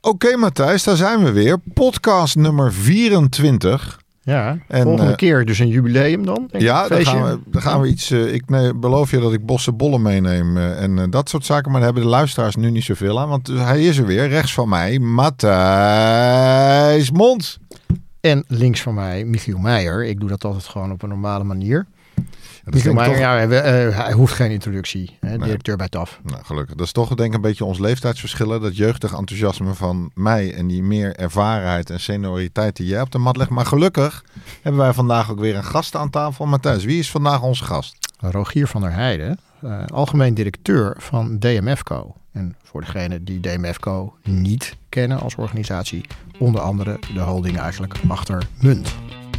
Oké, Matthijs, daar zijn we weer. Podcast nummer 24. Ja, volgende keer dus een jubileum dan? Ja, dan gaan we iets... ik beloof je dat ik bossenbollen meeneem en dat soort zaken. Maar daar hebben de luisteraars nu niet zoveel aan. Want hij is er weer, rechts van mij, Matthijs Mons. En links van mij, Michiel Meijer. Ik doe dat altijd gewoon op een normale manier. Michiel Meijer, hij hoeft geen introductie. Hè, directeur bij TAF. Nou, gelukkig. Dat is toch denk ik een beetje ons leeftijdsverschillen. Dat jeugdig enthousiasme van mij en die meer ervarenheid en senioriteit die jij op de mat legt. Maar gelukkig hebben wij vandaag ook weer een gast aan tafel. Matthijs, wie is vandaag onze gast? Rogier van der Heijden, algemeen directeur van DMFco. En voor degenen die DMFco niet kennen als organisatie, onder andere de holding eigenlijk achter Munt.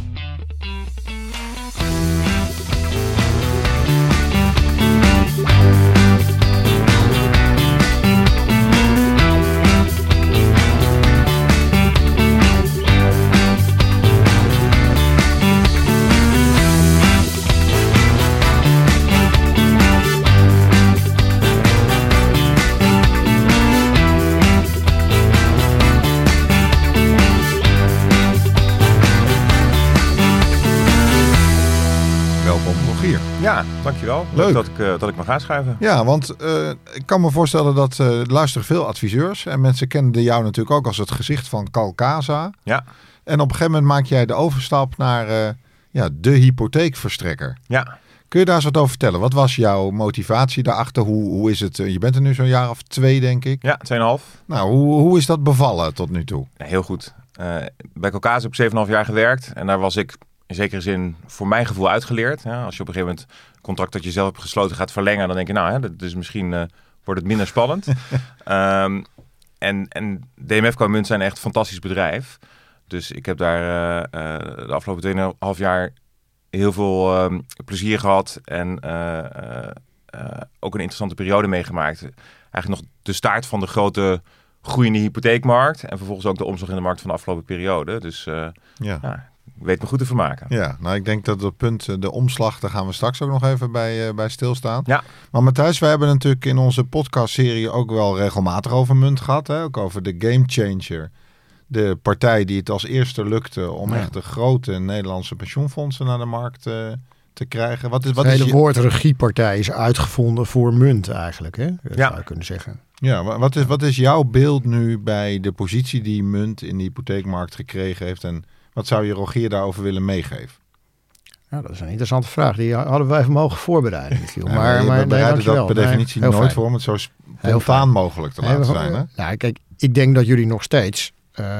Ja, dankjewel. Leuk dat ik mag aanschuiven. Ja, want ik kan me voorstellen dat luisteren veel adviseurs. En mensen kenden jou natuurlijk ook als het gezicht van Calcasa. Ja. En op een gegeven moment maak jij de overstap naar de hypotheekverstrekker. Ja. Kun je daar eens wat over vertellen? Wat was jouw motivatie daarachter? Hoe is het? Je bent er nu zo'n jaar of 2, denk ik. Ja, 2,5. Nou, hoe is dat bevallen tot nu toe? Ja, heel goed. Bij Calcasa heb ik 7,5 jaar gewerkt. En daar was ik in zekere zin voor mijn gevoel uitgeleerd. Ja, als je op een gegeven moment een contract dat je zelf hebt gesloten gaat verlengen, dan denk je, dat is misschien wordt het minder spannend. En DMFco en Munt zijn echt een fantastisch bedrijf. Dus ik heb daar de afgelopen 2,5 jaar heel veel plezier gehad en ook een interessante periode meegemaakt. Eigenlijk nog de start van de grote groeiende hypotheekmarkt en vervolgens ook de omslag in de markt van de afgelopen periode. Dus ik weet me goed te vermaken. Ja, nou ik denk dat het punt, de omslag, daar gaan we straks ook nog even bij stilstaan. Ja. Maar Matthijs, wij hebben natuurlijk in onze podcastserie ook wel regelmatig over Munt gehad. Hè? Ook over de Game Changer. De partij die het als eerste lukte om echt de grote Nederlandse pensioenfondsen naar de markt te krijgen. Het hele woord regiepartij is uitgevonden voor Munt eigenlijk. Hè? Dat zou je kunnen zeggen. Ja, wat is jouw beeld nu bij de positie die Munt in de hypotheekmarkt gekregen heeft en wat zou je Rogier daarover willen meegeven? Nou, dat is een interessante vraag. Die hadden wij even mogen voorbereiden, Michiel. Maar we bereiden dat per definitie nooit voor om het zo spontaan mogelijk te laten zijn. Hè? Nou, kijk, ik denk dat jullie nog steeds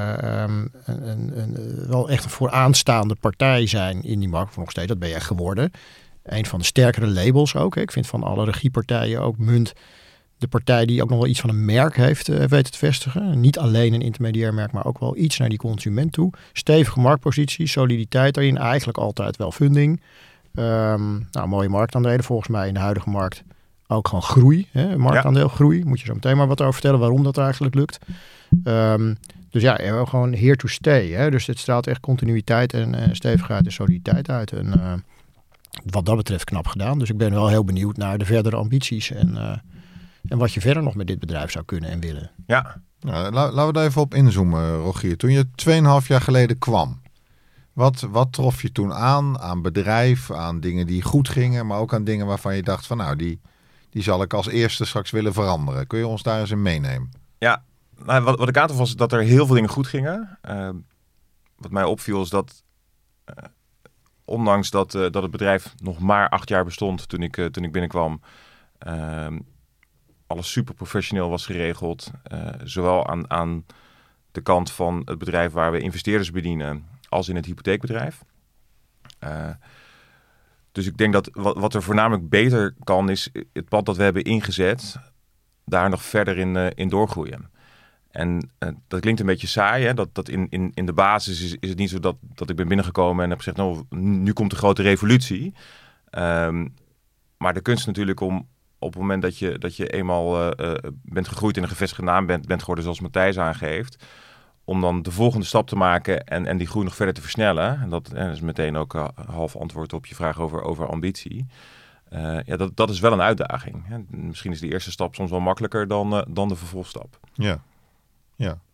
wel echt een vooraanstaande partij zijn in die markt. Nog steeds, dat ben je geworden. Een van de sterkere labels ook. Hè. Ik vind van alle regiepartijen ook Munt de partij die ook nog wel iets van een merk heeft weten te vestigen. Niet alleen een intermediair merk, maar ook wel iets naar die consument toe. Stevige marktpositie, soliditeit daarin. Eigenlijk altijd wel funding. Mooie marktaandelen volgens mij in de huidige markt. Ook gewoon groei. Hè? Marktaandeelgroei. Moet je zo meteen maar wat over vertellen waarom dat eigenlijk lukt. Dus ja, gewoon here to stay. Hè? Dus het straalt echt continuïteit en stevigheid en soliditeit uit. En wat dat betreft knap gedaan. Dus ik ben wel heel benieuwd naar de verdere ambities en wat je verder nog met dit bedrijf zou kunnen en willen. Ja. Nou, laten we daar even op inzoomen, Rogier. Toen je 2,5 jaar geleden kwam, wat trof je toen aan bedrijf, aan dingen die goed gingen, maar ook aan dingen waarvan je dacht van nou, die zal ik als eerste straks willen veranderen. Kun je ons daar eens in meenemen? Ja, nou, wat ik aantrof was dat er heel veel dingen goed gingen. Wat mij opviel is dat ondanks dat het bedrijf nog maar 8 jaar bestond toen ik binnenkwam, alles super professioneel was geregeld. Zowel aan de kant van het bedrijf waar we investeerders bedienen als in het hypotheekbedrijf. Dus ik denk dat wat er voornamelijk beter kan is het pad dat we hebben ingezet, daar nog verder in doorgroeien. En dat klinkt een beetje saai. Hè? Dat in de basis is het niet zo dat ik ben binnengekomen en heb gezegd, nou, nu komt de grote revolutie. Maar de kunst natuurlijk om op het moment dat je eenmaal bent gegroeid in een gevestigde naam bent geworden, zoals Matthijs aangeeft, om dan de volgende stap te maken en die groei nog verder te versnellen. En dat is meteen ook half antwoord op je vraag over ambitie. Dat is wel een uitdaging. Hè? Misschien is die eerste stap soms wel makkelijker dan de vervolgstap. Ja.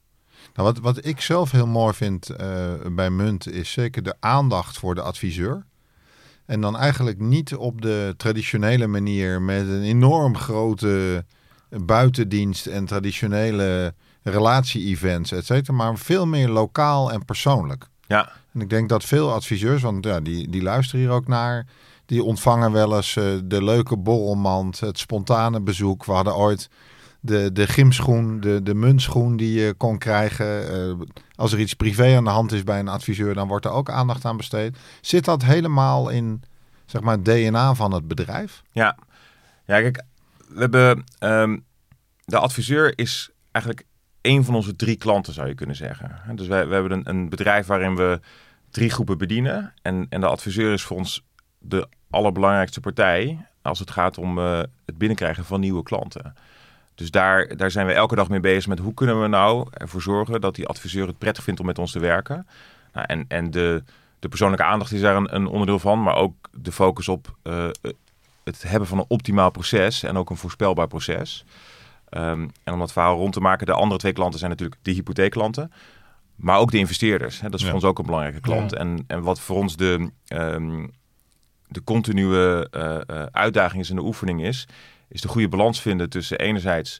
Nou, wat ik zelf heel mooi vind bij Munt is zeker de aandacht voor de adviseur. En dan eigenlijk niet op de traditionele manier met een enorm grote buitendienst en traditionele relatie-events, et cetera, maar veel meer lokaal en persoonlijk. Ja. En ik denk dat veel adviseurs, want ja, die luisteren hier ook naar, die ontvangen wel eens de leuke borrelmand, het spontane bezoek. We hadden ooit de gymschoen, de muntschoen die je kon krijgen. Als er iets privé aan de hand is bij een adviseur, dan wordt er ook aandacht aan besteed. Zit dat helemaal in, zeg maar, het DNA van het bedrijf? Ja, kijk, we hebben de adviseur is eigenlijk één van onze 3 klanten, zou je kunnen zeggen. Dus we hebben een bedrijf waarin we 3 groepen bedienen. En de adviseur is voor ons de allerbelangrijkste partij als het gaat om het binnenkrijgen van nieuwe klanten. Dus daar zijn we elke dag mee bezig met hoe kunnen we nou ervoor zorgen dat die adviseur het prettig vindt om met ons te werken. Nou, en de persoonlijke aandacht is daar een onderdeel van, maar ook de focus op het hebben van een optimaal proces en ook een voorspelbaar proces. En om dat verhaal rond te maken, de andere 2 klanten zijn natuurlijk de hypotheekklanten, maar ook de investeerders. Hè, dat is voor ons ook een belangrijke klant. Ja. En wat voor ons de continue uitdaging is en de oefening is de goede balans vinden tussen enerzijds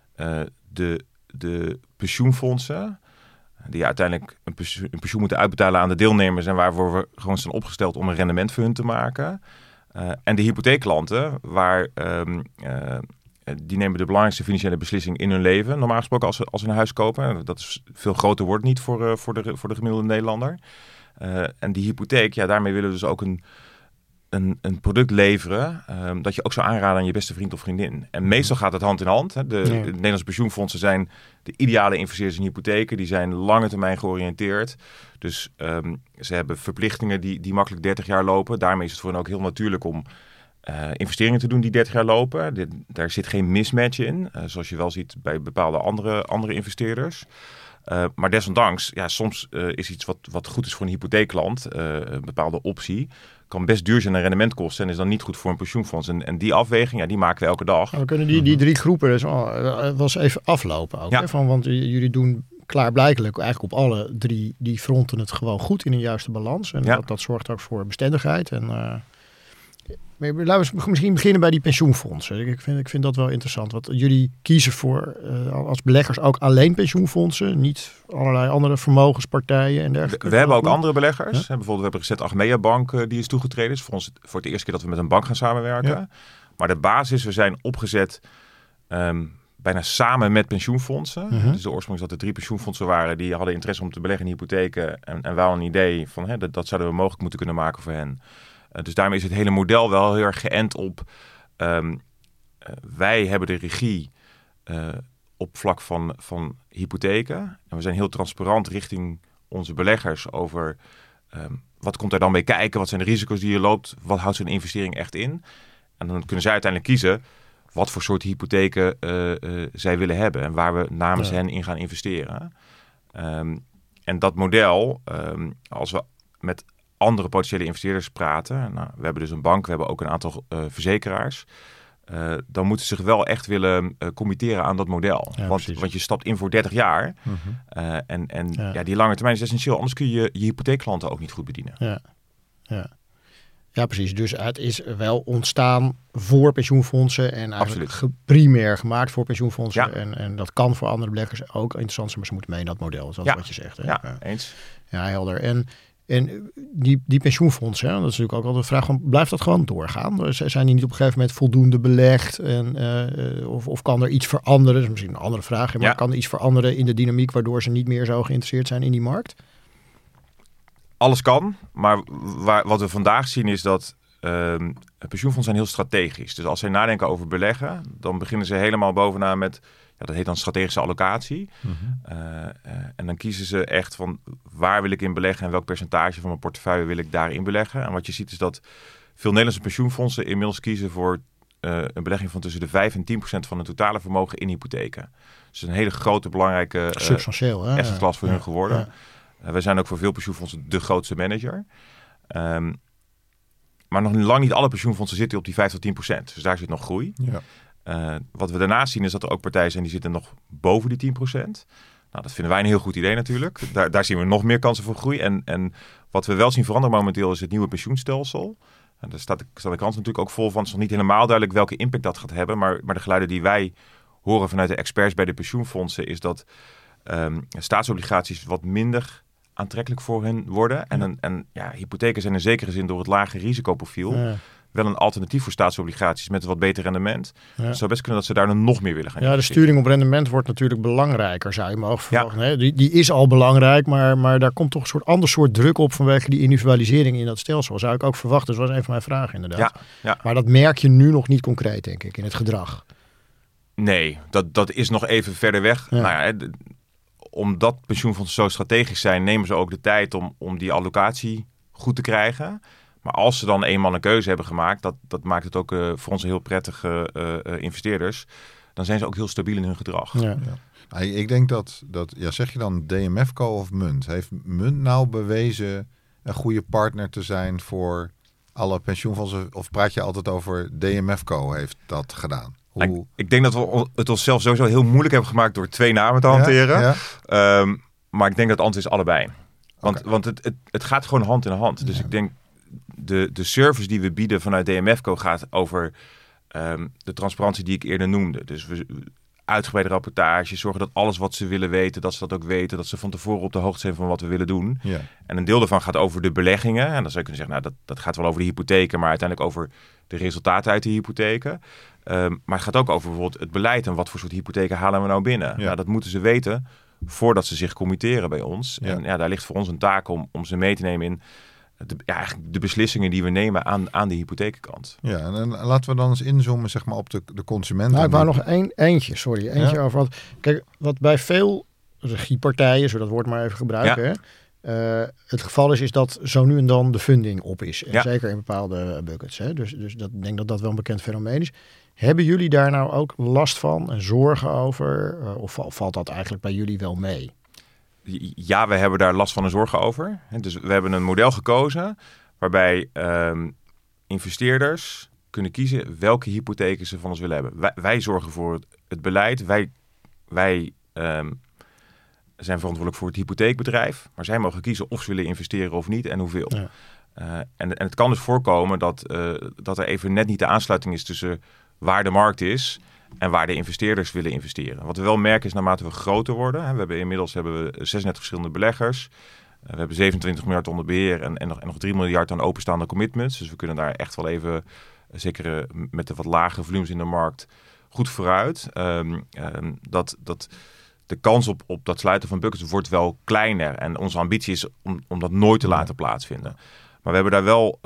de pensioenfondsen, die uiteindelijk een pensioen moeten uitbetalen aan de deelnemers en waarvoor we gewoon zijn opgesteld om een rendement voor hun te maken. En de hypotheekklanten, waar die nemen de belangrijkste financiële beslissing in hun leven. Normaal gesproken als ze een huis kopen. Dat is veel groter wordt niet voor de gemiddelde Nederlander. En die hypotheek, ja, daarmee willen we dus ook een product leveren dat je ook zou aanraden aan je beste vriend of vriendin. En meestal gaat het hand in hand. Hè. De Nederlandse pensioenfondsen zijn de ideale investeerders in hypotheken. Die zijn lange termijn georiënteerd. Dus ze hebben verplichtingen die makkelijk 30 jaar lopen. Daarmee is het voor hen ook heel natuurlijk om investeringen te doen die 30 jaar lopen. Daar zit geen mismatch in, zoals je wel ziet bij bepaalde andere investeerders. Maar desondanks, ja, soms is iets wat goed is voor een hypotheekklant, een bepaalde optie, kan best duur zijn en rendement kosten en is dan niet goed voor een pensioenfonds. En die afweging, ja, die maken we elke dag. We kunnen die 3 groepen dus wel eens even aflopen ook. Ja. Hè? Want jullie doen klaarblijkelijk eigenlijk op alle 3 die fronten het gewoon goed in een juiste balans. En dat zorgt ook voor bestendigheid. En laten we misschien beginnen bij die pensioenfondsen. Ik vind dat wel interessant. Want jullie kiezen voor als beleggers ook alleen pensioenfondsen, niet allerlei andere vermogenspartijen en dergelijke. We hebben ook andere beleggers. Ja? Bijvoorbeeld, we hebben recent Achmea Bank die is toegetreden. Het is voor ons voor het eerste keer dat we met een bank gaan samenwerken. Ja. Maar de basis, we zijn opgezet bijna samen met pensioenfondsen. Uh-huh. Dus de oorsprong is dat er 3 pensioenfondsen waren die hadden interesse om te beleggen in hypotheken. En wel een idee van dat zouden we mogelijk moeten kunnen maken voor hen. Dus daarmee is het hele model wel heel erg geënt op wij hebben de regie op vlak van hypotheken. En we zijn heel transparant richting onze beleggers over wat komt er dan bij kijken, wat zijn de risico's die je loopt, wat houdt zo'n investering echt in. En dan kunnen zij uiteindelijk kiezen wat voor soort hypotheken zij willen hebben en waar we namens hen in gaan investeren. En dat model, als we met andere potentiële investeerders praten. Nou, we hebben dus een bank, we hebben ook een aantal verzekeraars. Dan moeten ze zich wel echt willen committeren aan dat model. Ja, want je stapt in voor 30 jaar. Uh-huh. Die lange termijn is essentieel. Anders kun je je hypotheekklanten ook niet goed bedienen. Ja, precies. Dus het is wel ontstaan voor pensioenfondsen en eigenlijk primair gemaakt voor pensioenfondsen. Ja. En dat kan voor andere beleggers ook interessant zijn, maar ze moeten mee in dat model. Dat is wat je zegt. Hè? Ja, eens. Ja, helder. En die pensioenfondsen, dat is natuurlijk ook altijd de vraag van, blijft dat gewoon doorgaan? Zijn die niet op een gegeven moment voldoende belegd? Of kan er iets veranderen? Dat is misschien een andere vraag. Maar kan er iets veranderen in de dynamiek waardoor ze niet meer zo geïnteresseerd zijn in die markt? Alles kan, maar wat we vandaag zien is dat pensioenfondsen zijn heel strategisch. Dus als zij nadenken over beleggen, dan beginnen ze helemaal bovenaan met, dat heet dan strategische allocatie. Uh-huh. En dan kiezen ze echt van waar wil ik in beleggen en welk percentage van mijn portefeuille wil ik daarin beleggen. En wat je ziet is dat veel Nederlandse pensioenfondsen inmiddels kiezen voor een belegging van tussen de 5 en 10% van hun totale vermogen in hypotheken. Dus een hele grote, belangrijke substantieel assetklas voor hun geworden. Ja. Wij zijn ook voor veel pensioenfondsen de grootste manager. Maar nog lang niet alle pensioenfondsen zitten op die 5 tot 10%. Dus daar zit nog groei. Ja. Wat we daarnaast zien is dat er ook partijen zijn die zitten nog boven die 10%. Nou, dat vinden wij een heel goed idee natuurlijk. Daar zien we nog meer kansen voor groei. En wat we wel zien veranderen momenteel is het nieuwe pensioenstelsel. En daar staat de krant natuurlijk ook vol van. Het is nog niet helemaal duidelijk welke impact dat gaat hebben. Maar de geluiden die wij horen vanuit de experts bij de pensioenfondsen is dat staatsobligaties wat minder aantrekkelijk voor hen worden. En hypotheken zijn in zekere zin door het lage risicoprofiel wel een alternatief voor staatsobligaties met een wat beter rendement. Ja. Het zou best kunnen dat ze daar dan nog meer willen gaan investeren. De sturing op rendement wordt natuurlijk belangrijker, zou je mogen verwachten. Ja. Die is al belangrijk, maar daar komt toch een ander soort druk op vanwege die individualisering in dat stelsel. Zou ik ook verwachten. Dat was een van mijn vragen inderdaad. Ja. Maar dat merk je nu nog niet concreet, denk ik, in het gedrag. Nee, dat is nog even verder weg. Ja. Nou ja, omdat pensioenfondsen zo strategisch zijn, nemen ze ook de tijd om die allocatie goed te krijgen. Maar als ze dan eenmaal een keuze hebben gemaakt, dat maakt het ook voor ons heel prettige investeerders. Dan zijn ze ook heel stabiel in hun gedrag. Ja. Ja. Ik denk dat zeg je dan DMFco of Munt? Heeft Munt nou bewezen een goede partner te zijn voor alle pensioenfondsen? Of praat je altijd over DMFco heeft dat gedaan? Ik denk dat we het onszelf sowieso heel moeilijk hebben gemaakt door 2 namen te hanteren. Ja. Maar ik denk dat het antwoord is allebei. Want het gaat gewoon hand in hand. Dus ik denk de service die we bieden vanuit DMFco gaat over de transparantie die ik eerder noemde. Dus we uitgebreide rapportage, zorgen dat alles wat ze willen weten, dat ze dat ook weten. Dat ze van tevoren op de hoogte zijn van wat we willen doen. Ja. En een deel daarvan gaat over de beleggingen. En dan zou je kunnen zeggen, nou, dat gaat wel over de hypotheken, maar uiteindelijk over de resultaten uit de hypotheken. Maar het gaat ook over bijvoorbeeld het beleid en wat voor soort hypotheken halen we nou binnen. Ja. Nou, dat moeten ze weten voordat ze zich committeren bij ons. Ja. En daar ligt voor ons een taak om ze mee te nemen in de beslissingen die we nemen aan de hypothekenkant. Ja, en laten we dan eens inzoomen zeg maar, op de consumenten. Nou, ik wou nog eentje over. Want, kijk, wat bij veel regiepartijen, zo dat woord maar even gebruiken, het geval is dat zo nu en dan de funding op is. En zeker in bepaalde buckets. Hè. Dus ik denk dat wel een bekend fenomeen is. Hebben jullie daar nou ook last van en zorgen over? Of valt dat eigenlijk bij jullie wel mee? Ja, we hebben daar last van en zorgen over. Dus we hebben een model gekozen waarbij investeerders kunnen kiezen welke hypotheken ze van ons willen hebben. Wij zorgen voor het beleid. Wij zijn verantwoordelijk voor het hypotheekbedrijf. Maar zij mogen kiezen of ze willen investeren of niet en hoeveel. Ja. En het kan dus voorkomen dat er even net niet de aansluiting is tussen waar de markt is en waar de investeerders willen investeren. Wat we wel merken is naarmate we groter worden. We hebben inmiddels 36 verschillende beleggers. We hebben 27 miljard onder beheer en nog 3 miljard aan openstaande commitments. Dus we kunnen daar echt wel even, zeker met de wat lagere volumes in de markt, goed vooruit. Dat de kans op dat sluiten van buckets wordt wel kleiner. En onze ambitie is om dat nooit te laten plaatsvinden. Maar we hebben daar wel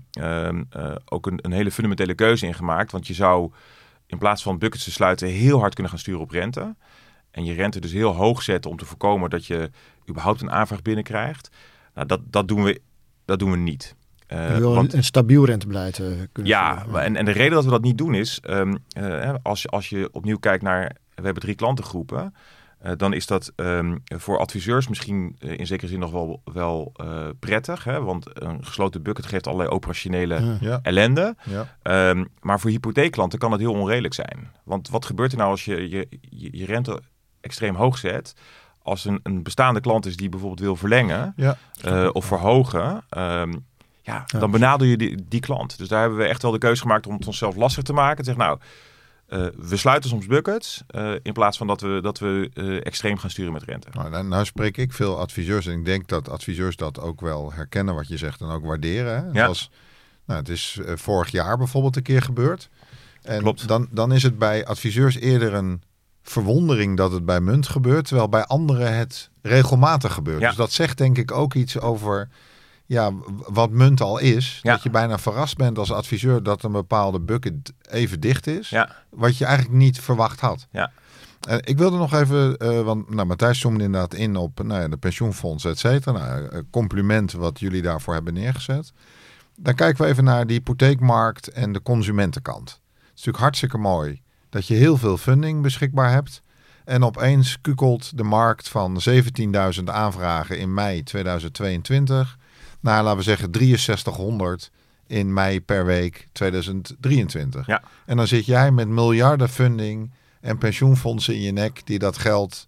ook een hele fundamentele keuze in gemaakt. Want je zou in plaats van buckets te sluiten heel hard kunnen gaan sturen op rente. En je rente dus heel hoog zetten om te voorkomen dat je überhaupt een aanvraag binnenkrijgt. Nou, dat doen we niet. Je wil een stabiel rentebeleid kunnen voeren. En de reden dat we dat niet doen is, als je opnieuw kijkt naar, we hebben 3 klantengroepen. Dan is dat voor adviseurs misschien in zekere zin nog wel prettig. Hè? Want een gesloten bucket geeft allerlei operationele ellende. Ja. Maar voor hypotheekklanten kan het heel onredelijk zijn. Want wat gebeurt er nou als je rente extreem hoog zet? Als een bestaande klant is die bijvoorbeeld wil verlengen of verhogen, dan benadeel je die klant. Dus daar hebben we echt wel de keuze gemaakt om het onszelf lastig te maken. Zeg nou, we sluiten soms buckets in plaats van dat we extreem gaan sturen met rente. Nou spreek ik veel adviseurs en ik denk dat adviseurs dat ook wel herkennen wat je zegt en ook waarderen. Hè? Ja. Het is vorig jaar bijvoorbeeld een keer gebeurd. En klopt. Dan is het bij adviseurs eerder een verwondering dat het bij Munt gebeurt, terwijl bij anderen het regelmatig gebeurt. Ja. Dus dat zegt denk ik ook iets over wat Munt al is. Ja. Dat je bijna verrast bent als adviseur dat een bepaalde bucket even dicht is. Ja. Wat je eigenlijk niet verwacht had. Ja. Ik wilde nog even, want Matthijs zoomde inderdaad in op de pensioenfondsen, et cetera. Compliment wat jullie daarvoor hebben neergezet. Dan kijken we even naar de hypotheekmarkt en de consumentenkant. Het is natuurlijk hartstikke mooi dat je heel veel funding beschikbaar hebt. En opeens kukelt de markt van 17.000 aanvragen in mei 2022... naar, laten we zeggen, 6300 in mei per week 2023. Ja. En dan zit jij met miljarden funding en pensioenfondsen in je nek die dat geld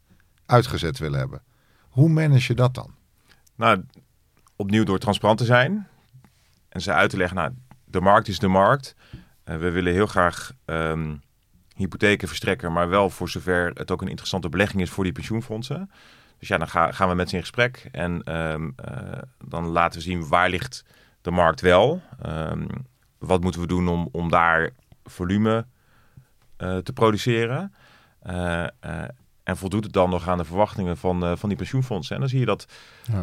uitgezet willen hebben. Hoe manage je dat dan? Nou, opnieuw door transparant te zijn en ze uit te leggen, nou, de markt is de markt. We willen heel graag hypotheken verstrekken, maar wel voor zover het ook een interessante belegging is voor die pensioenfondsen. Dus ja, dan gaan we met ze in gesprek en dan laten we zien waar ligt de markt wel. Wat moeten we doen om daar volume te produceren? En voldoet het dan nog aan de verwachtingen van die pensioenfondsen? En dan zie je dat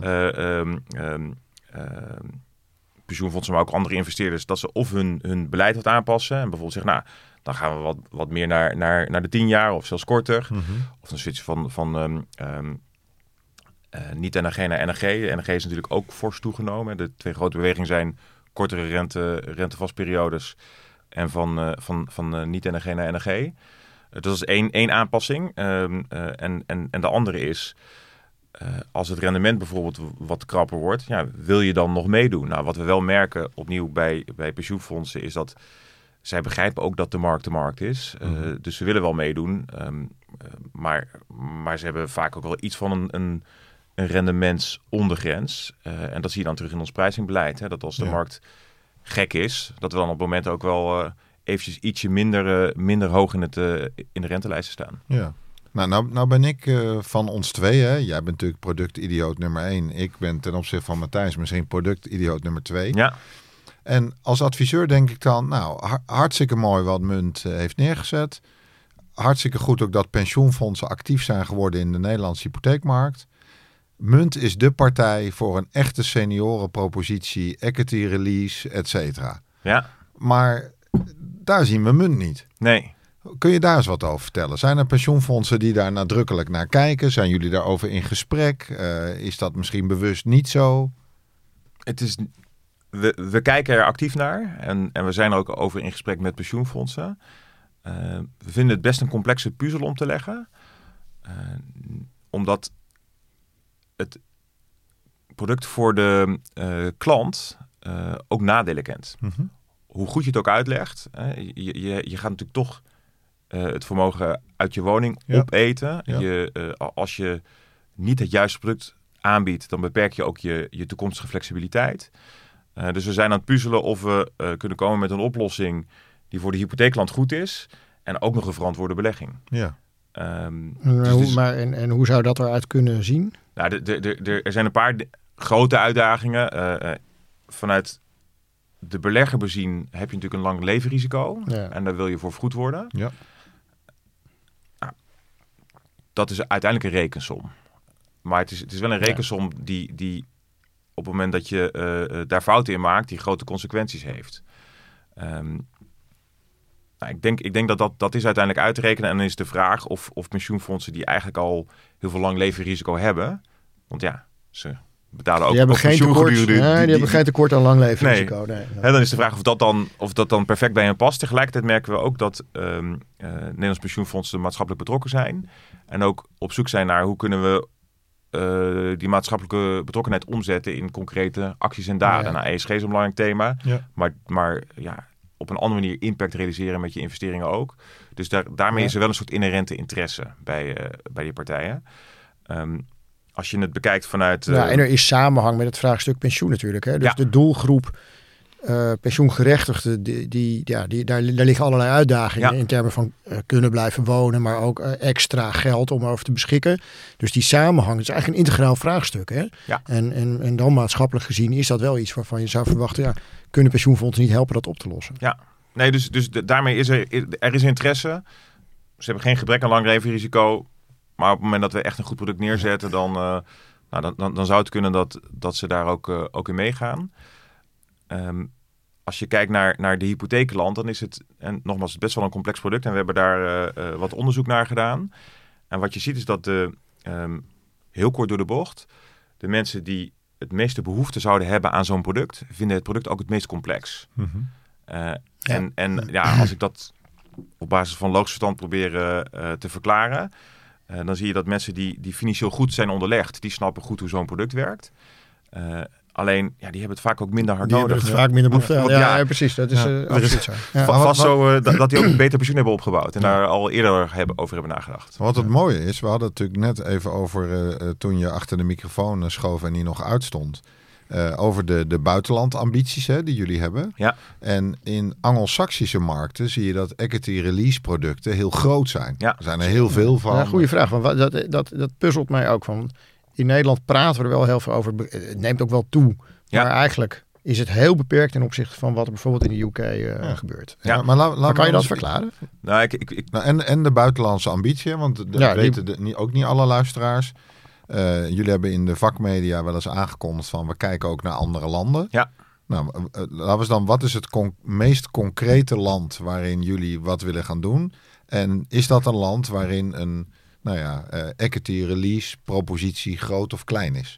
pensioenfondsen, maar ook andere investeerders, dat ze of hun beleid wat aanpassen. En bijvoorbeeld zeggen, nou, dan gaan we wat meer naar de 10 jaar of zelfs korter. Mm-hmm. Of een switch van niet-NRG naar NRG. De NRG is natuurlijk ook fors toegenomen. De 2 grote bewegingen zijn kortere rentevastperiodes en van niet-NRG naar NRG. Dat is één aanpassing. En de andere is, als het rendement bijvoorbeeld wat krapper wordt, ja, wil je dan nog meedoen? Nou, wat we wel merken opnieuw bij pensioenfondsen is dat zij begrijpen ook dat de markt is. Dus ze willen wel meedoen. Maar ze hebben vaak ook wel iets van een rendementsondergrens. En dat zie je dan terug in ons prijzingbeleid. Hè? Dat als de markt gek is, dat we dan op het moment ook wel eventjes ietsje minder hoog in de rentelijsten staan. Ja. Nou ben ik van ons twee. Hè? Jij bent natuurlijk productidioot nummer 1. Ik ben ten opzichte van Matthijs misschien productidioot nummer 2. Ja. En als adviseur denk ik dan, nou, hartstikke mooi wat Munt heeft neergezet. Hartstikke goed ook dat pensioenfondsen actief zijn geworden in de Nederlandse hypotheekmarkt. Munt is de partij voor een echte seniorenpropositie, equity release, et cetera. Ja. Maar daar zien we Munt niet. Nee. Kun je daar eens wat over vertellen? Zijn er pensioenfondsen die daar nadrukkelijk naar kijken? Zijn jullie daarover in gesprek? Is dat misschien bewust niet zo? We kijken er actief naar en we zijn er ook over in gesprek met pensioenfondsen. We vinden het best een complexe puzzel om te leggen. Omdat het product voor de klant ook nadelen kent. Mm-hmm. Hoe goed je het ook uitlegt, je gaat natuurlijk toch het vermogen uit je woning opeten. Ja. Als je niet het juiste product aanbiedt, dan beperk je ook je toekomstige flexibiliteit. Dus we zijn aan het puzzelen of we kunnen komen met een oplossing die voor de hypotheekland goed is en ook nog een verantwoorde belegging. Ja. En hoe zou dat eruit kunnen zien? Nou, er zijn een paar grote uitdagingen. Vanuit de belegger bezien heb je natuurlijk een lang levenrisico. Ja. En daar wil je voor vergoed worden. Ja. Nou, dat is uiteindelijk een rekensom. Maar het is wel een rekensom die op het moment dat je daar fouten in maakt, die grote consequenties heeft. Ik denk dat is uiteindelijk uit te rekenen. En dan is de vraag of pensioenfondsen die eigenlijk al heel veel lang levenrisico hebben. Want ja, ze betalen ook. Die hebben geen tekort, die hebben geen tekort aan lang levenrisico. Nee. Dan is de vraag of dat dan perfect bij hen past. Tegelijkertijd merken we ook dat Nederlandse pensioenfondsen maatschappelijk betrokken zijn. En ook op zoek zijn naar hoe kunnen we die maatschappelijke betrokkenheid omzetten in concrete acties en daden. Ja. Nou, ESG is een belangrijk thema. Ja. Maar op een andere manier impact realiseren met je investeringen ook. Dus daarmee is er wel een soort inherente interesse bij die partijen. Als je het bekijkt vanuit... en er is samenhang met het vraagstuk pensioen natuurlijk. Hè? Dus de doelgroep pensioengerechtigden, daar liggen allerlei uitdagingen in termen van kunnen blijven wonen, maar ook extra geld om over te beschikken. Dus die samenhang is eigenlijk een integraal vraagstuk. Hè? Ja. En dan maatschappelijk gezien is dat wel iets waarvan je zou verwachten, kunnen pensioenfondsen niet helpen dat op te lossen? Ja, nee, dus daarmee is er is interesse. Ze hebben geen gebrek aan lang levenrisico. Maar op het moment dat we echt een goed product neerzetten, dan zou het kunnen dat ze daar ook in meegaan. Als je kijkt naar de hypotheekland, dan is het, en nogmaals, best wel een complex product. En we hebben daar wat onderzoek naar gedaan. En wat je ziet is dat heel kort door de bocht, de mensen die het meeste behoefte zouden hebben aan zo'n product, vinden het product ook het meest complex. Mm-hmm. Als ik dat op basis van logisch verstand probeer te verklaren, dan zie je dat mensen die financieel goed zijn onderlegd, die snappen goed hoe zo'n product werkt. Alleen, die hebben het vaak ook minder hard Die nodig. hebben het vaak minder behoefte aan. Want Ja, precies. Dat is absoluut zo. Ja. Vast zo dat die ook een beter pensioen hebben opgebouwd. En daar al eerder over hebben nagedacht. Wat het mooie is, we hadden het natuurlijk net even over toen je achter de microfoon schoof en die nog uitstond. Over de buitenlandambities die jullie hebben. Ja. En in Anglo-Saxische markten zie je dat equity release producten heel groot zijn. Ja. Er zijn er heel veel van. Ja, goede vraag. Want dat puzzelt mij ook van. In Nederland praten we er wel heel veel over. Het neemt ook wel toe. Ja. Maar eigenlijk is het heel beperkt ten opzichte van wat er bijvoorbeeld in de UK gebeurt. Ja, maar Kan je dat verklaren? Nou, en de buitenlandse ambitie, want dat weten ook niet alle luisteraars. Jullie hebben in de vakmedia wel eens aangekondigd van we kijken ook naar andere landen. Ja. Nou, laten we eens dan, wat is het meest concrete land waarin jullie wat willen gaan doen? En is dat een land waarin een equity release propositie groot of klein is?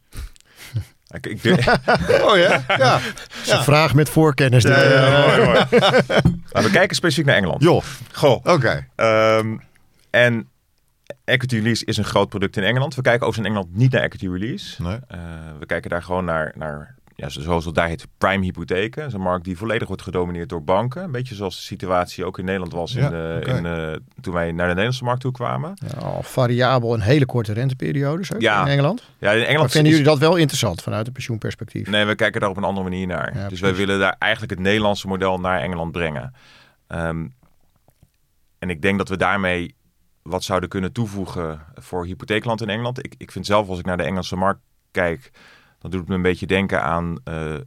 Oh ja? Ja. Een vraag met voorkennis. Mooi. We kijken specifiek naar Engeland. Joh. Goh. Oké. En equity release is een groot product in Engeland. We kijken ook in Engeland niet naar equity release. Nee. We kijken daar gewoon naar zoals het daar heet, prime hypotheken. Dat is een markt die volledig wordt gedomineerd door banken. Een beetje zoals de situatie ook in Nederland was toen wij naar de Nederlandse markt toe kwamen. Ja, variabel en hele korte renteperiodes in Engeland. Ja, in Engeland vinden jullie dat wel interessant vanuit een pensioenperspectief? Nee, we kijken daar op een andere manier naar. Ja, dus wij willen daar eigenlijk het Nederlandse model naar Engeland brengen. En ik denk dat we daarmee wat zouden kunnen toevoegen voor hypotheekland in Engeland. Ik vind zelf, als ik naar de Engelse markt kijk, dan doet het me een beetje denken aan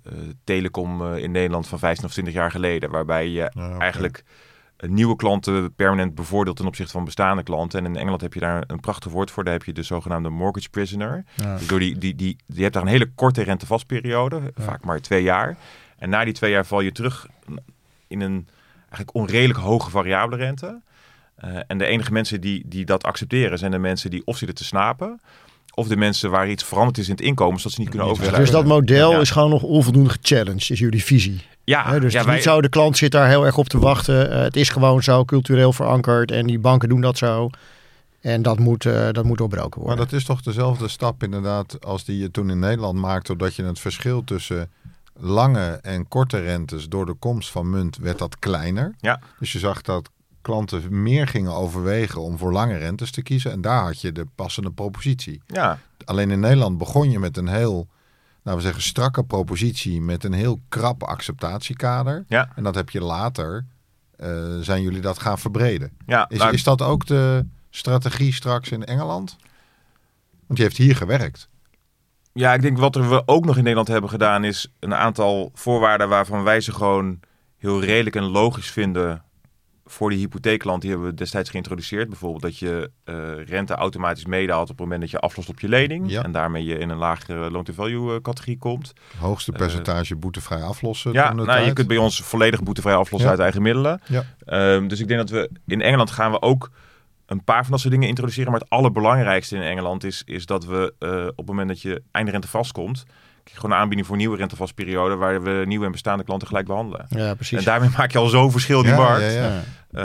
telecom in Nederland van 15 of 20 jaar geleden. Waarbij je eigenlijk nieuwe klanten permanent bevoordeelt ten opzichte van bestaande klanten. En in Engeland heb je daar een prachtig woord voor. Daar heb je de zogenaamde mortgage prisoner. Ja. Dus door je hebt daar een hele korte rentevastperiode, vaak maar 2 jaar. En na die 2 jaar val je terug in een eigenlijk onredelijk hoge variabele rente. En de enige mensen die dat accepteren zijn de mensen die of zitten te snapen, of de mensen waar iets veranderd is in het inkomen, zodat ze niet kunnen overschrijven. Dus dat model is gewoon nog onvoldoende gechallenged, is jullie visie. Ja. Dus niet zo, de klant zit daar heel erg op te wachten. Het is gewoon zo cultureel verankerd en die banken doen dat zo. En dat moet doorbroken worden. Maar dat is toch dezelfde stap inderdaad als die je toen in Nederland maakte, doordat je het verschil tussen lange en korte rentes door de komst van munt werd dat kleiner. Ja. Dus je zag dat klanten meer gingen overwegen om voor lange rentes te kiezen. En daar had je de passende propositie. Ja. Alleen in Nederland begon je met een heel, laten we zeggen, strakke propositie met een heel krap acceptatiekader. Ja. En dat heb je later, zijn jullie dat gaan verbreden. Ja, is dat ook de strategie straks in Engeland? Want je heeft hier gewerkt. Ja, ik denk wat we ook nog in Nederland hebben gedaan is een aantal voorwaarden waarvan wij ze gewoon heel redelijk en logisch vinden voor die hypotheekland. Die hebben we destijds geïntroduceerd. Bijvoorbeeld dat je rente automatisch meedaalt op het moment dat je aflost op je lening. Ja. En daarmee je in een lagere loan-to-value categorie komt. Hoogste percentage boetevrij aflossen. Ja, je kunt bij ons volledig boetevrij aflossen uit eigen middelen. Ja. Dus ik denk dat we in Engeland gaan we ook een paar van dat soort dingen introduceren. Maar het allerbelangrijkste in Engeland is dat we op het moment dat je eindrente vastkomt, gewoon een aanbieding voor een nieuwe rentevastperiode waar we nieuwe en bestaande klanten gelijk behandelen. Ja, precies. En daarmee maak je al zo'n verschil in die markt. Ja.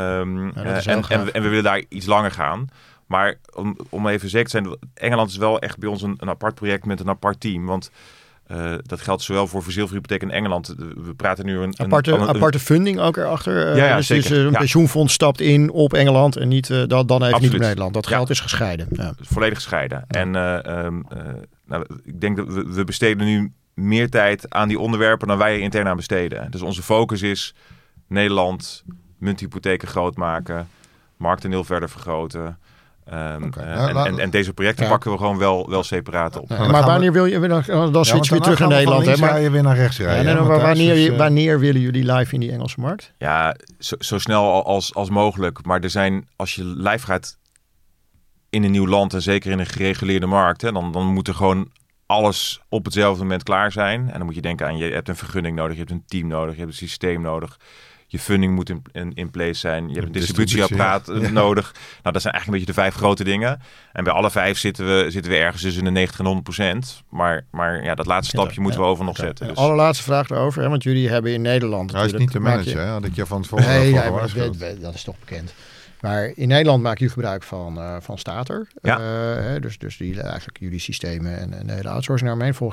En we willen daar iets langer gaan. Maar om even zeker te zijn, Engeland is wel echt bij ons een apart project met een apart team. Want dat geldt zowel voor verzilverhypotheek in Engeland. We praten nu een aparte funding ook erachter. Dus een pensioenfonds stapt in op Engeland en niet dan even niet op Nederland. Dat geld is gescheiden. Ja. Volledig gescheiden. Ja. En ik denk dat we besteden nu meer tijd aan die onderwerpen dan wij er intern aan besteden. Dus onze focus is Nederland, munthypotheken groot maken, marktendeel verder vergroten. En deze projecten pakken we gewoon wel separaat op. Ja, maar wanneer wil je dan switch weer terug naar Nederland? Dan ga je weer naar rechts rijden. Wanneer willen jullie live in die Engelse markt? Ja, zo snel als mogelijk. Maar als je live gaat in een nieuw land en zeker in een gereguleerde markt, dan moet er gewoon alles op hetzelfde moment klaar zijn. En dan moet je denken aan, je hebt een vergunning nodig, je hebt een team nodig, je hebt een systeem nodig. Je funding moet in place zijn. Je hebt een distributieapparaat nodig. Nou, dat zijn eigenlijk een beetje de 5 grote dingen. En bij alle 5 zitten we ergens tussen de 90 en 100%. Maar dat laatste stapje moeten we over nog zetten. Dus. Allerlaatste vraag daarover. Want jullie hebben in Nederland... Hij is niet de manager, had ik je van tevoren dat is toch bekend. Maar in Nederland maken jullie gebruik van Stater. Ja. Dus die eigenlijk jullie systemen en de hele outsourcing daarmee. Volgens mij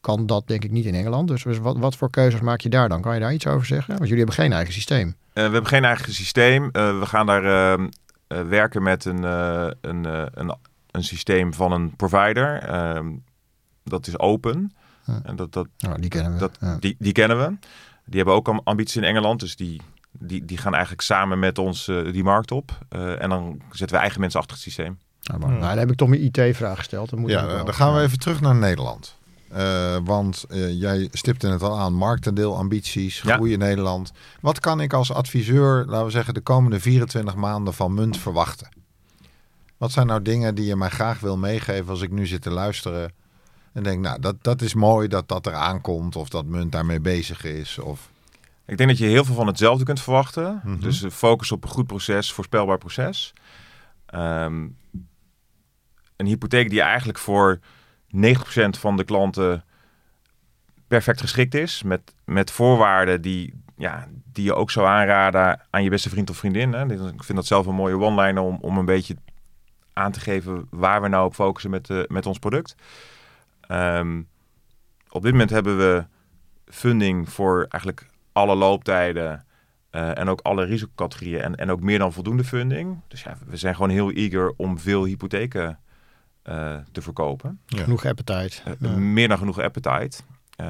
kan dat denk ik niet in Engeland. Dus wat voor keuzes maak je daar dan? Kan je daar iets over zeggen? Want jullie hebben geen eigen systeem. We hebben geen eigen systeem. We gaan daar werken met een systeem van een provider. Dat is open. En die kennen we. Die kennen we. Die hebben ook ambities in Engeland. Dus die gaan eigenlijk samen met ons die markt op. En dan zetten we eigen mensen achter het systeem. Nou, dan heb ik toch mijn IT-vraag gesteld. Dan gaan we even terug naar Nederland. Want jij stipte het al aan, marktendeel, ambities, groei in Nederland. Wat kan ik als adviseur, laten we zeggen, de komende 24 maanden van Munt verwachten? Wat zijn nou dingen die je mij graag wil meegeven als ik nu zit te luisteren en denk, nou, dat is mooi dat er aankomt of dat Munt daarmee bezig is? Of... Ik denk dat je heel veel van hetzelfde kunt verwachten. Mm-hmm. Dus focus op een goed proces, voorspelbaar proces. Een hypotheek die eigenlijk voor 90% van de klanten perfect geschikt is. Met voorwaarden die je ook zou aanraden aan je beste vriend of vriendin. Hè. Ik vind dat zelf een mooie one-liner om een beetje aan te geven waar we nou op focussen met ons product. Op dit moment hebben we funding voor eigenlijk alle looptijden en ook alle risicocategorieën en ook meer dan voldoende funding. Dus we zijn gewoon heel eager om veel hypotheken te verkopen. Ja. Genoeg appetite. Meer dan genoeg appetite.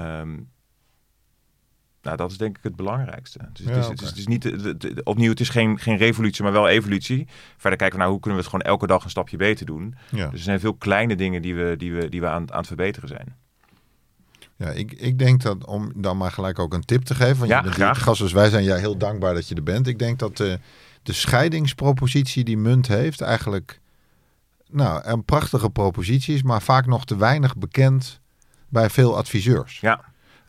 Dat is denk ik het belangrijkste. Dus het is niet opnieuw, het is geen revolutie, maar wel evolutie. Verder kijken we naar hoe kunnen we het gewoon elke dag een stapje beter doen. Ja. Dus er zijn veel kleine dingen die we aan het verbeteren zijn. Ja, ik denk dat, om dan maar gelijk ook een tip te geven. Want je bent hier gast, dus wij zijn heel dankbaar dat je er bent. Ik denk dat de scheidingspropositie die Munt heeft eigenlijk een prachtige propositie is, maar vaak nog te weinig bekend bij veel adviseurs. Ja.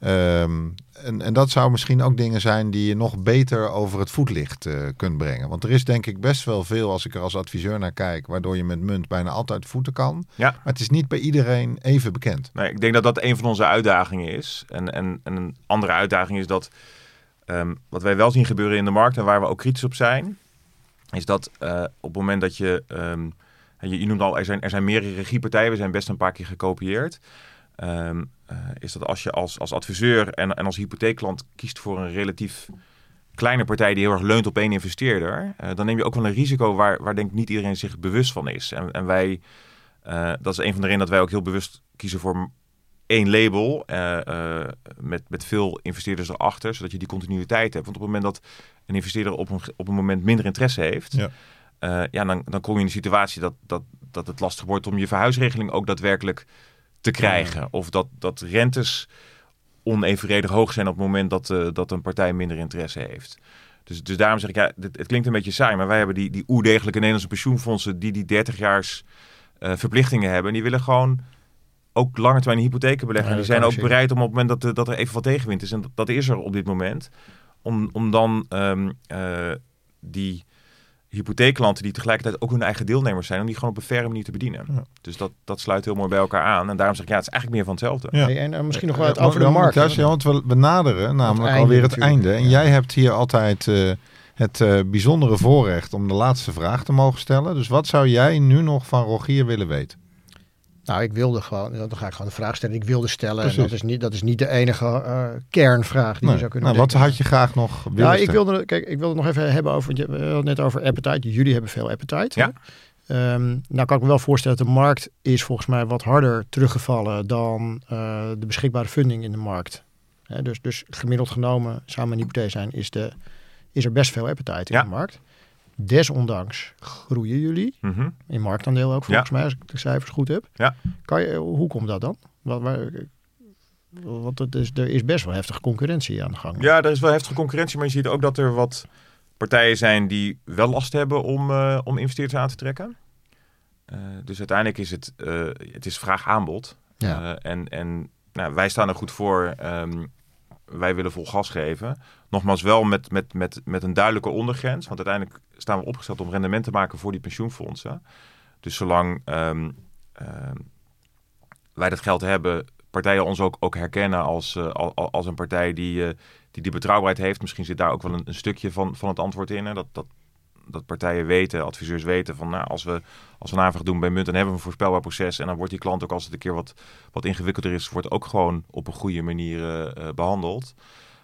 En dat zou misschien ook dingen zijn die je nog beter over het voetlicht kunt brengen. Want er is denk ik best wel veel, als ik er als adviseur naar kijk, waardoor je met Munt bijna altijd voeten kan. Ja. Maar het is niet bij iedereen even bekend. Nee, ik denk dat dat een van onze uitdagingen is. En een andere uitdaging is dat wat wij wel zien gebeuren in de markt en waar we ook kritisch op zijn, is dat op het moment dat je noemt al, er zijn meerdere regiepartijen, we zijn best een paar keer gekopieerd. Is dat als je als adviseur en als hypotheekklant kiest voor een relatief kleine partij die heel erg leunt op één investeerder, dan neem je ook wel een risico waar denk ik niet iedereen zich bewust van is. En wij, dat is een van de redenen dat wij ook heel bewust kiezen voor één label met veel investeerders erachter, zodat je die continuïteit hebt. Want op het moment dat een investeerder op een moment minder interesse heeft, dan kom je in de situatie dat het lastig wordt om je verhuisregeling ook daadwerkelijk te krijgen. Ja. Of dat rentes onevenredig hoog zijn op het moment dat een partij minder interesse heeft. Dus daarom zeg ik, het klinkt een beetje saai, maar wij hebben die oerdegelijke Nederlandse pensioenfondsen die 30 jaars verplichtingen hebben. En die willen gewoon ook lange termijn hypotheken beleggen. En die zijn ook bereid om op het moment dat er even wat tegenwind is, en dat is er op dit moment, om dan die hypotheekklanten die tegelijkertijd ook hun eigen deelnemers zijn, om die gewoon op een faire manier te bedienen. Ja. Dus dat sluit heel mooi bij elkaar aan. En daarom zeg ik, het is eigenlijk meer van hetzelfde. Ja. Hey, en misschien nog wat over de markt. Want we naderen namelijk alweer het einde. En jij hebt hier altijd het bijzondere voorrecht om de laatste vraag te mogen stellen. Dus wat zou jij nu nog van Rogier willen weten? Nou, ik wilde gewoon, dan ga ik gewoon de vraag stellen. Ik wilde stellen, en dat is niet de enige kernvraag die je zou kunnen wat had je graag nog willen stellen? Ik wilde nog even hebben over, je had net over appetite. Jullie hebben veel appetite. Ja. Nou kan ik me wel voorstellen dat de markt is volgens mij wat harder teruggevallen dan de beschikbare funding in de markt. Dus gemiddeld genomen, zou mijn hypotheek zijn, is er best veel appetite in de markt. Desondanks groeien jullie in marktaandeel ook volgens mij, als ik de cijfers goed heb. Ja. Hoe komt dat dan? Want er is best wel heftige concurrentie aan de gang. Ja, er is wel heftige concurrentie, maar je ziet ook dat er wat partijen zijn die wel last hebben om investeerders aan te trekken. Dus uiteindelijk is het is vraag-aanbod. Ja. En wij staan er goed voor. Wij willen vol gas geven. Nogmaals wel met een duidelijke ondergrens. Want uiteindelijk staan we opgesteld om rendement te maken voor die pensioenfondsen. Dus zolang wij dat geld hebben, partijen ons ook herkennen als een partij die betrouwbaarheid heeft. Misschien zit daar ook wel een stukje van het antwoord in. Hè? dat partijen weten, adviseurs weten van als we een aanvraag doen bij Munt, dan hebben we een voorspelbaar proces. En dan wordt die klant ook als het een keer wat ingewikkelder is, wordt ook gewoon op een goede manier behandeld.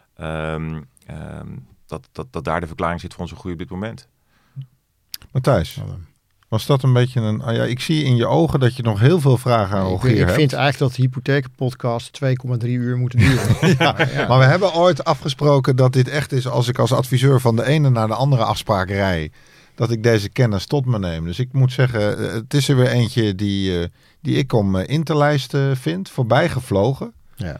Dat daar de verklaring zit voor onze groei op dit moment. Matthijs, was dat een beetje een... ik zie in je ogen dat je nog heel veel vragen aan Rogier hebt. Ik vind eigenlijk dat de hypotheekpodcast 2,3 uur moet duren. Maar we hebben ooit afgesproken dat dit echt is als ik als adviseur van de ene naar de andere afspraak rij, dat ik deze kennis tot me neem. Dus ik moet zeggen, het is er weer eentje die ik om in te lijsten vind, voorbij gevlogen. Ja.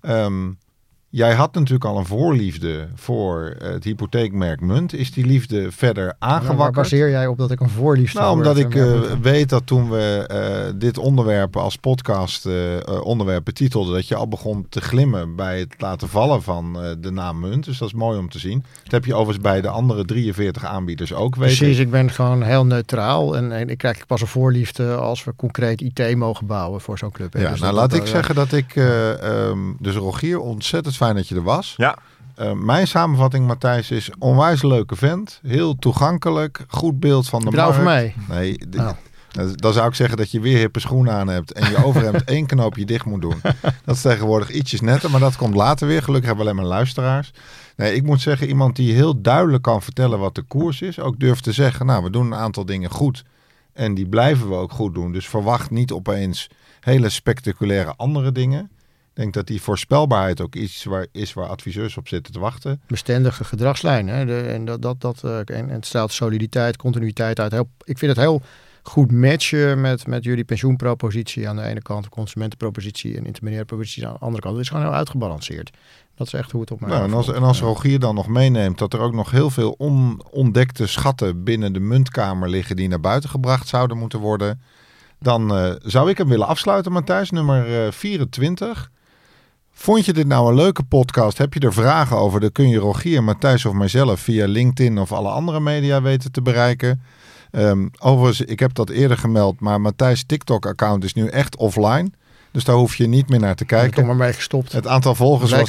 Jij had natuurlijk al een voorliefde voor het hypotheekmerk Munt. Is die liefde verder aangewakkerd? Waar baseer jij op dat ik een voorliefde heb? Omdat ik weet dat toen we dit onderwerp als podcast onderwerp betitelden, dat je al begon te glimmen bij het laten vallen van de naam Munt. Dus dat is mooi om te zien. Dat heb je overigens bij de andere 43 aanbieders ook weten. Precies, ik ben gewoon heel neutraal. En ik krijg pas een voorliefde als we concreet IT mogen bouwen voor zo'n club. Ja, dus laat ik zeggen dat ik... dus Rogier, ontzettend fijn dat je er was. Ja. Mijn samenvatting, Matthijs, is onwijs leuke vent. Heel toegankelijk. Goed beeld van de markt. Over mij? Nee, dan zou ik zeggen dat je weer hippe schoenen aan hebt en je overhemd 1 knoopje dicht moet doen. Dat is tegenwoordig ietsjes netter, maar dat komt later weer. Gelukkig hebben we alleen maar luisteraars. Nee, ik moet zeggen, iemand die heel duidelijk kan vertellen wat de koers is. Ook durft te zeggen, we doen een aantal dingen goed. En die blijven we ook goed doen. Dus verwacht niet opeens hele spectaculaire andere dingen. Ik denk dat die voorspelbaarheid ook iets waar adviseurs op zitten te wachten. Bestendige gedragslijn. Hè? En het straalt soliditeit, continuïteit uit. Ik vind het heel goed matchen met jullie pensioenpropositie aan de ene kant, de consumentenpropositie en intermediaire propositie aan de andere kant. Het is gewoon heel uitgebalanceerd. Dat is echt hoe het op mij afvalt. En als Rogier dan nog meeneemt dat er ook nog heel veel ontdekte schatten binnen de muntkamer liggen die naar buiten gebracht zouden moeten worden, dan zou ik hem willen afsluiten, Matthijs, nummer 24. Vond je dit nou een leuke podcast? Heb je er vragen over? Dan kun je Rogier, Matthijs of mijzelf via LinkedIn of alle andere media weten te bereiken. Overigens, ik heb dat eerder gemeld, maar Matthijs' TikTok-account is nu echt offline. Dus daar hoef je niet meer naar te kijken. Ik heb er maar mee gestopt. Het aantal volgers was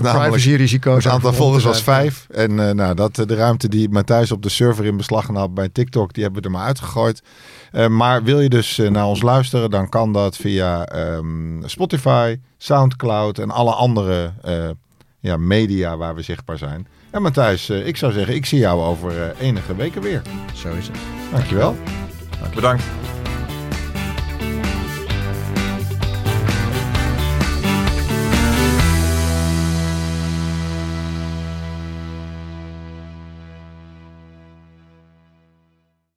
namelijk 5. En de ruimte die Matthijs op de server in beslag had bij TikTok, die hebben we er maar uitgegooid. Maar wil je dus naar ons luisteren, dan kan dat via Spotify, Soundcloud en alle andere media waar we zichtbaar zijn. En Matthijs, ik zou zeggen, ik zie jou over enige weken weer. Zo is het. Dankjewel. Bedankt.